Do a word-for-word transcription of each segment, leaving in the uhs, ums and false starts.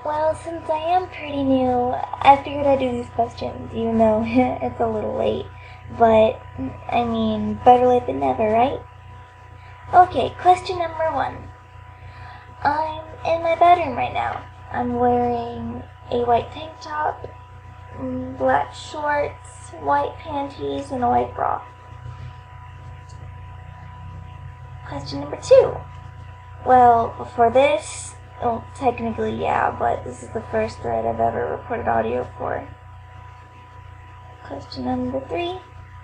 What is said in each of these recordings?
Well, since I am pretty new, I figured I'd do these questions, even though it's a little late. But, I mean, better late than never, right? Okay, question number one. I'm in my bedroom right now. I'm wearing a white tank top, black shorts, white panties, and a white bra. Question number two. Well, before this, well, technically yeah, but this is the first thread I've ever recorded audio for. Question number three.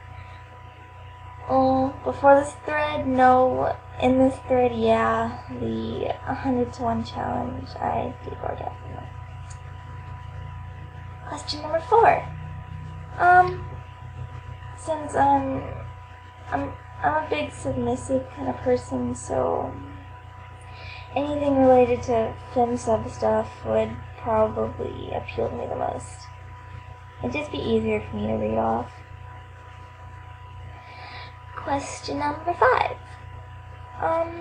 Oh, before this thread, no. In this thread, yeah, the one hundred to one challenge, I did orgasm. Question number four. Um, since I'm, I'm, I'm a big submissive kind of person, so anything related to fem sub stuff would probably appeal to me the most. It'd just be easier for me to read off. Question number five. Um,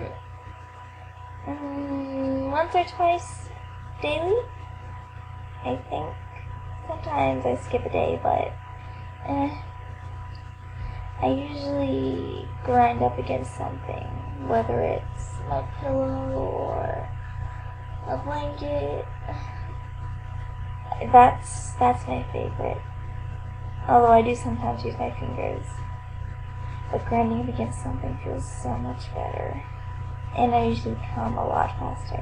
mm, once or twice daily, I think. Sometimes I skip a day, but eh. I usually grind up against something, whether it's my pillow or a blanket. That's that's my favorite. Although I do sometimes use my fingers. But grinding up against something feels so much better. And I usually come a lot faster.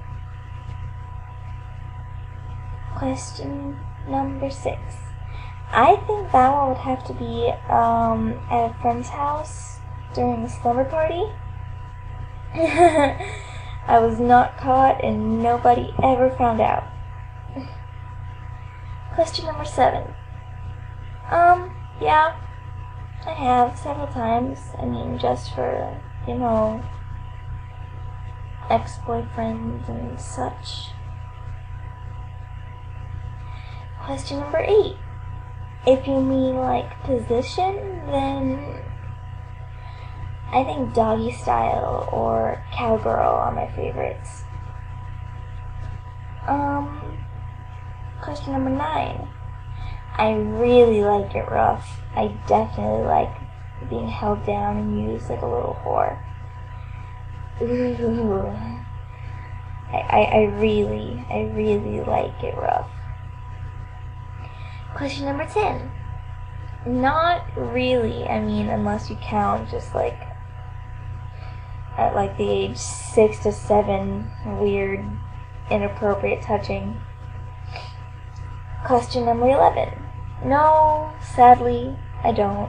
Question number six. I think that one would have to be um, at a friend's house during a slumber party. I was not caught and nobody ever found out. Question number seven. Um, yeah, I have several times. I mean, just for, you know, ex-boyfriends and such. Question number eight. If you mean like position, then I think doggy style or cowgirl are my favorites. Um, question number nine. I really like it rough. I definitely like being held down and used like a little whore. Ooh. I, I, I really, I really like it rough. Question number ten. Not really. I mean, unless you count just like at like the age six to seven, weird, inappropriate touching. Question number eleven. No, sadly, I don't.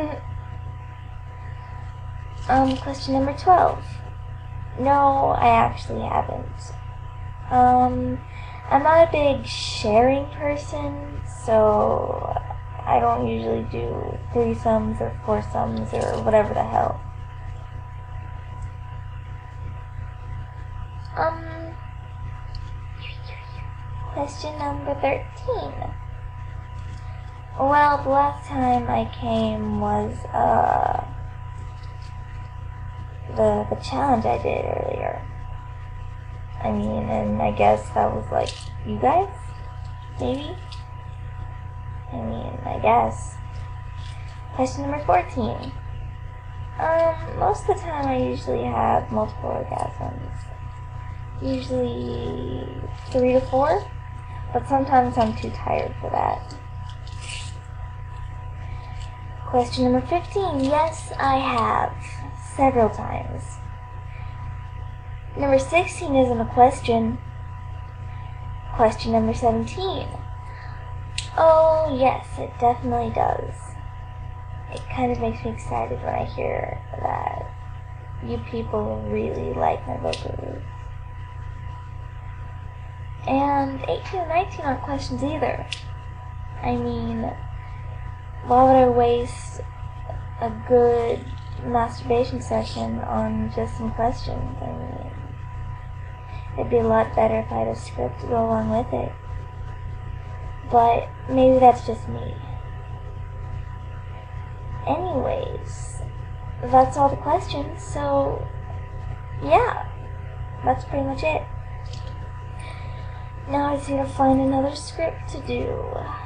um, question number twelve. No, I actually haven't. Um, I'm not a big sharing person, so I don't usually do threesomes or foursomes or whatever the hell. Um, question number thirteen. Well, the last time I came was, uh, the, the challenge I did earlier. I mean, and I guess that was like, you guys? Maybe? I mean, I guess. Question number fourteen. Um, most of the time I usually have multiple orgasms. Usually three to four, but sometimes I'm too tired for that. Question number fifteen. Yes, I have. Several times. Number sixteen isn't a question. Question number seventeen. Oh, yes, it definitely does. It kind of makes me excited when I hear that you people really like my vocals. And eighteen and nineteen aren't questions either. I mean, why would I waste a good masturbation session on just some questions? I mean, it'd be a lot better if I had a script to go along with it. But maybe that's just me. Anyways, that's all the questions, so yeah, that's pretty much it. Now I just need to find another script to do.